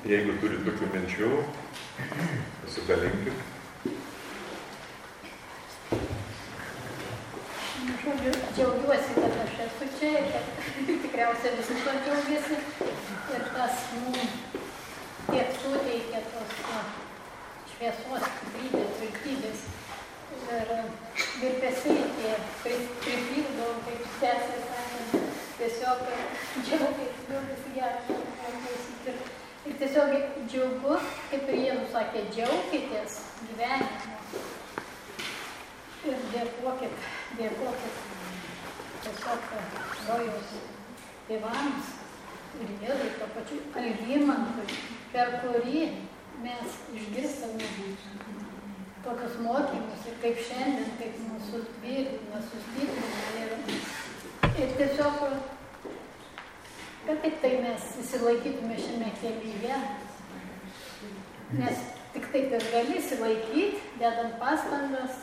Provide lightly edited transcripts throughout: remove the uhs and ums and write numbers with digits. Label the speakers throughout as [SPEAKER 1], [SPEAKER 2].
[SPEAKER 1] Jeigu turi tokių minčių, pasidalinkit.
[SPEAKER 2] Žodžiu, džiaugiuosi, kad aš esu čia ir kad tikriausiai visi to džiaugiasi. Ir tas tiek suteikia tos šviesos, stiprybės, tvirtybės. Ir virpesiai tie pripildo, kaip sesė sakė, tiesiog džiaugiasi gerą. Ir tiesiog džiaugu, kaip ir Jėzus sakė, džiaukitės gyvenimu. Ir dėkokit tiesiog rojaus tėvams ir Jėzui, to pačiu Algimantui, per kurį mes išgirstame tokius mokymus ir kaip šiandien, kaip mūsų tvirtina, sustiprina. Ir tiesiog, kad tik tai mes įsilaikytume šiame kelyje, nes tik taip ir gali įsilaikyti, dedant pastangas,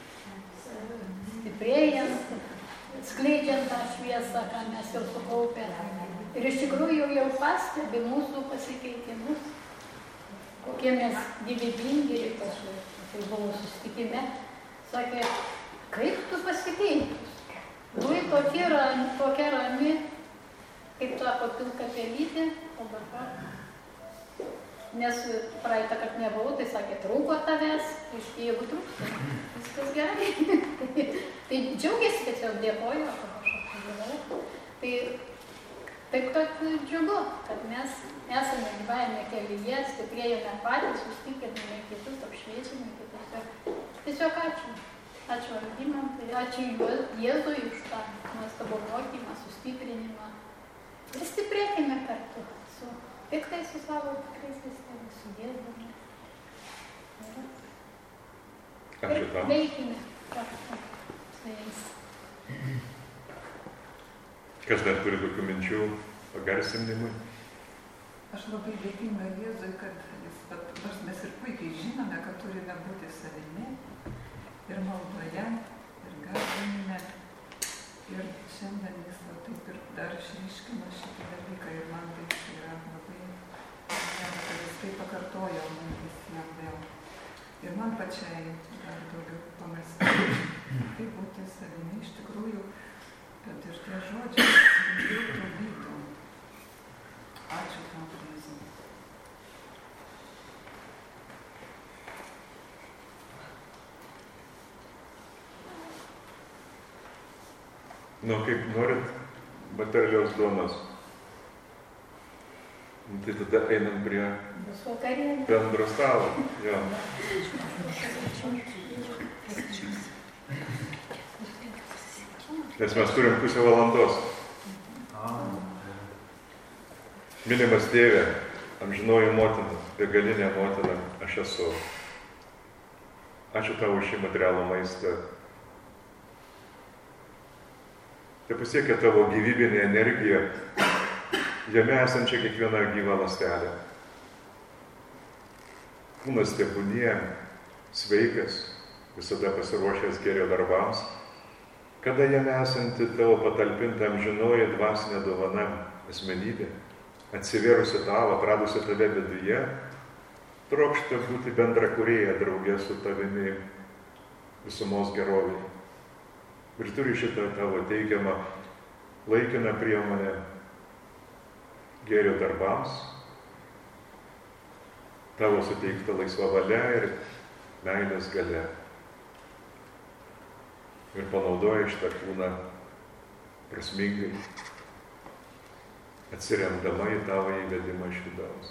[SPEAKER 2] stiprėjant, skleidžiant tą šviesą, ką mes jau sukaupę. Ir iš tikrųjų jau pastebi mūsų pasikeitimus, kokie mes gyvybingi ir tai buvo susitikime. Sakė, kaip tu pasikeitus? Buvai tokia rami, kaip sako, pilka pelytė, o dabar. Nes praeitą kartą nebuvau, tai sakė, trūko tavęs, jeigu trūksta, viskas gerai. Tai džiaugiasi, tiesiog dėkoju, kad aš atvažiavau. Tai taip, kad džiugu, kad mes esame gyvavime kelyje, stiprėjame patys, sustipriname kitus, apšviečiame kitus. Tiesiog ačiū. Ačiū Algimantai, ačiū Jėzui už tą nuostabų mokymą, sustiprinimą. Ir stiprėkime kartu tik tai su savo tikraisiais tėvais, su Jėzumi. Ir veikime kartu su jais.
[SPEAKER 1] Kas dar turi tokių minčių pagarsinimui?
[SPEAKER 3] Aš labai dėkinga Jėzui, kad nors mes ir puikiai žinome, kad turime būti savimi ir maldoje, ir garbinime. Ir šiandien jis taip ir dar išryškino šitą dalyką ir man tai yra labai kad jis tai pakartojo man visiems vėl. Ir man pačiai dar daugiau pamąstyti, kaip būti savimi iš tikrųjų, kad ir tie žodžiai trukdytų. Ačiū tau, Jėzau.
[SPEAKER 1] Nu, kaip norit baterijos duonos. Tai tada einam prie bendro stalo. Jo. Nes mes turim pusę valandos. Mylimas Tėve, amžinoji motina, begalinė motina, aš esu. Ačiū tau už šį materialų maistą. Tai pasiekia tavo gyvybinė energija, jame esančia kiekviena gyva ląstelė. Kūnas tebūnie sveikas, visada pasiruošęs gėrio darbams, kada jame esanti tavo patalpinta amžinoji dvasinė dovana, asmenybė, atsivėrusi tavo, atradusi tave viduje, trokšta būti bendrakūrėja draugė su tavimi visumos gerovėje. Ir turi šitą tavo teigiamą laikiną priemonę gėrio darbams, tavo suteikta laisva valia ir meilės galia. Ir panaudoja šitą kūną prasmingai, atsiremdama į tavo įvedimą iš vidaus.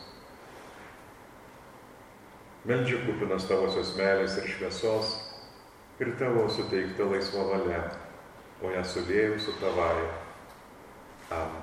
[SPEAKER 1] Meldžiu kupinas tavosios meilės ir šviesos ir tavo suteikta laisva valia, o ją sulėjau su tavąja. Amen.